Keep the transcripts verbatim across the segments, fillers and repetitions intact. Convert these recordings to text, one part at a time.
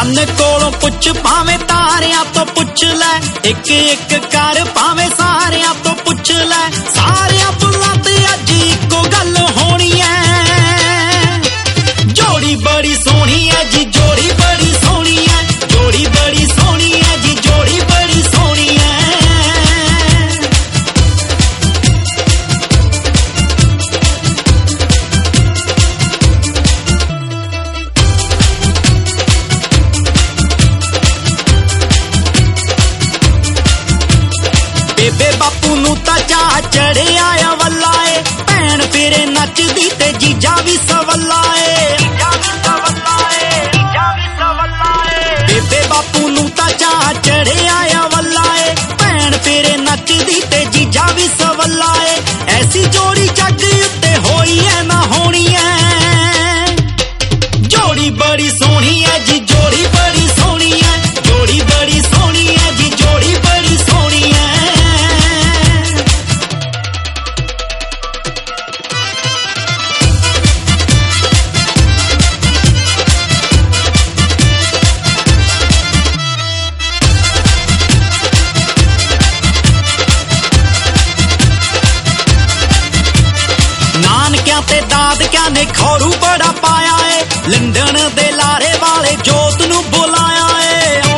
चन्न कोलों पुछ भावें तारियां तो पुछ लै, एक एक कर भावें सारियां तो पुछ लै, सारियां बुलां ते अज इक्को गल होनी है। जोड़ी बड़ी सोहनी है जी, जोड़ी बड़ी सोहनी है, जोड़ी बड़ी सोहनी है जी, जोड़ी बड़ी सोहनी है। बेबे बापू नू तां चाह चढ़िया आ वल्ला ए, भैन फिरे नचदी ते जीजा भी सवल्ला ए। बेबे बापू नू तां चाह चढ़िया आ वल्ला ए, भैन फिरे नचदी ते जीजा भी सवल्ला ए। ऐसी जोड़ी जग उत्ते होई है ना होनी है। जोड़ी बड़ी सोहनी है जी, जोड़ी बड़ी सोहनी है, जोड़ी बड़ी सोहनी है जी, जोड़ी बड़ी सोहनी है। नानकियां ते दादकियां ने खौरू बड़ा पाया है, लंदन दे लारे वाले जोत नू बुलाया है।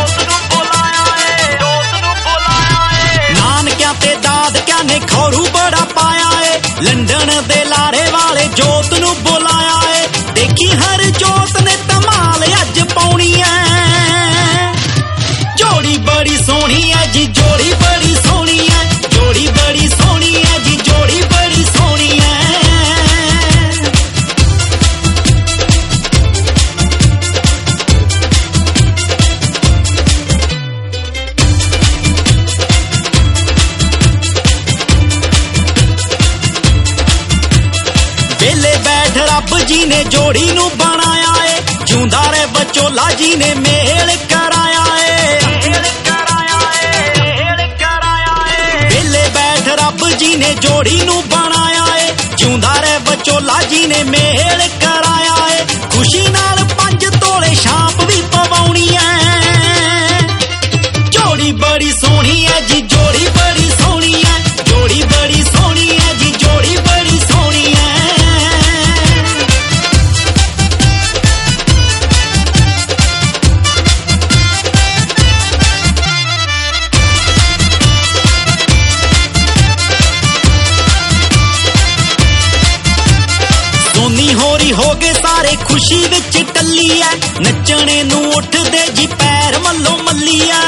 नानकियां ते दादकियां ने खौरू बड़ा पाया है, लंदन दे लारे वाले जोत नू बुलाया है। देखी हर जोत ने धमाल अज पाउणी है। जोड़ी बड़ी सोहनी है जी, जोड़ी बड़ी सोहनी है, जोड़ी बड़ी सोहनी है जी, जोड़ी बड़ी सोहनी है। वेले बैठ रब जी ने जोड़ी नू बनाया है, जिउंदा रहे बचोला जी ने मेल कराया है। वेले बैठ रब जी ने जोड़ी नू बनाया है, जिउंदा रहे बचोला जी ने मेल कराया है। खुशी नाल पंज तोले छाप भी पवाउणी है। जोड़ी बड़ी सोहनी है जी, जोड़ी बड़ी सोहनी है, जोड़ी बड़ी सोहनी है जी, जोड़ी बड़ी सोहनी है। सोनी होरी हो गए सारे खुशी विच टल्ली है, नचने नू उठदे जी पैर मल्लो मल्लिया।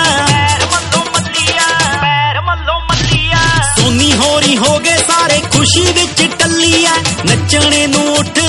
सोनी होरी हो गए सारे खुशी विच टल्ली है, नचने नू उठ